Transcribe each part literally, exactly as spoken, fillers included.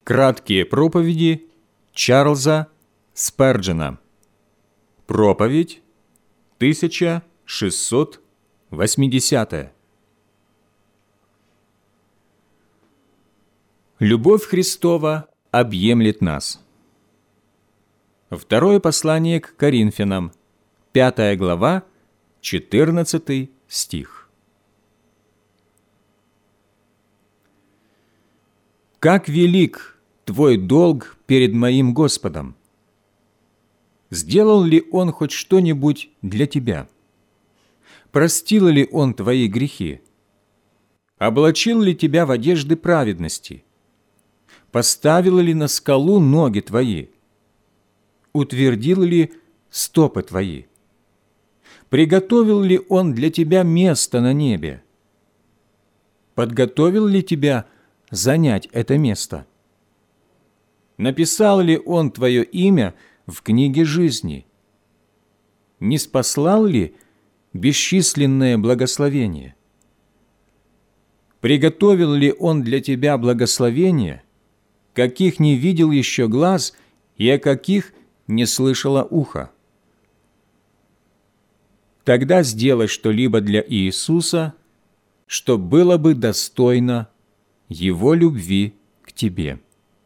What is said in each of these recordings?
Краткие проповеди Чарльза Сперджена. Проповедь тысяча шестьсот восьмидесятая. Любовь Христова объемлет нас. Второе послание к Коринфянам, пятая глава, четырнадцатый стих. «Как велик Твой долг перед моим Господом! Сделал ли Он хоть что-нибудь для Тебя? Простил ли Он Твои грехи? Облачил ли Тебя в одежды праведности? Поставил ли на скалу ноги Твои? Утвердил ли стопы Твои? Приготовил ли Он для Тебя место на небе? Подготовил ли Тебя занять это место? Написал ли Он Твое имя в книге жизни? Не спаслал ли бесчисленное благословение? Приготовил ли Он для тебя благословения, каких не видел еще глаз и о каких не слышало ухо? Тогда сделай что-либо для Иисуса, что было бы достойно Его любви к тебе.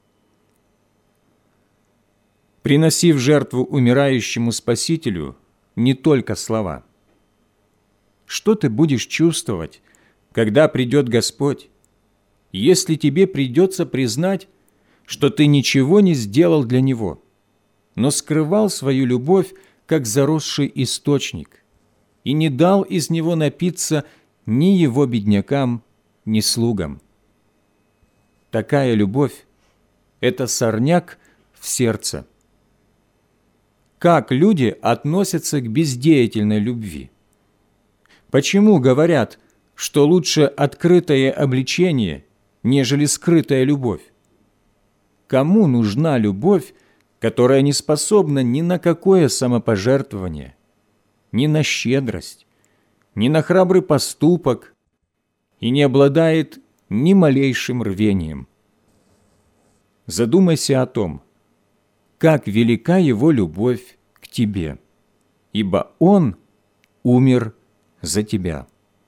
Приноси в жертву умирающему Спасителю не только слова. Что ты будешь чувствовать, когда придет Господь, если тебе придется признать, что ты ничего не сделал для Него, но скрывал свою любовь, как заросший источник, и не дал из него напиться ни Его беднякам, ни слугам? Такая любовь – это сорняк в сердце. Как люди относятся к бездеятельной любви? Почему говорят, что лучше открытое обличение, нежели скрытая любовь? Кому нужна любовь, которая не способна ни на какое самопожертвование, ни на щедрость, ни на храбрый поступок и не обладает ни малейшим рвением? Задумайся о том, как велика Его любовь к тебе, ибо Он умер за тебя.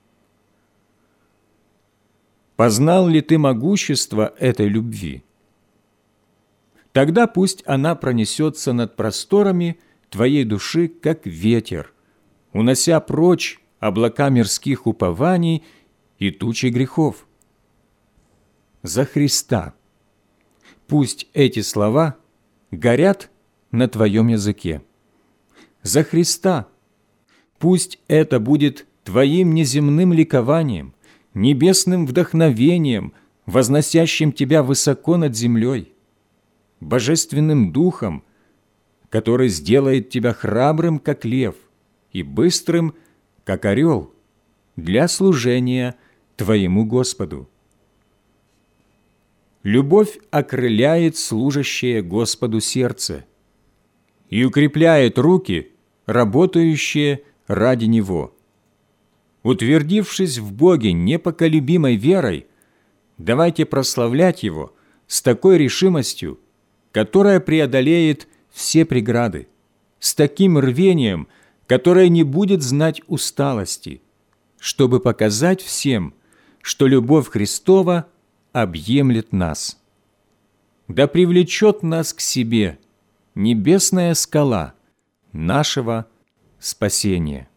Познал ли ты могущество этой любви? Тогда пусть она пронесется над просторами твоей души, как ветер, унося прочь облака мирских упований и тучи грехов. За Христа! Пусть эти слова горят на твоем языке. За Христа! Пусть это будет твоим неземным ликованием, небесным вдохновением, возносящим тебя высоко над землей, божественным духом, который сделает тебя храбрым, как лев, и быстрым, как орел, для служения твоему Господу. Любовь окрыляет служащее Господу сердце и укрепляет руки, работающие ради Него. Утвердившись в Боге непоколебимой верой, давайте прославлять Его с такой решимостью, которая преодолеет все преграды, с таким рвением, которое не будет знать усталости, чтобы показать всем, что любовь Христова объемлет нас. Да привлечет нас к себе небесная скала нашего спасения.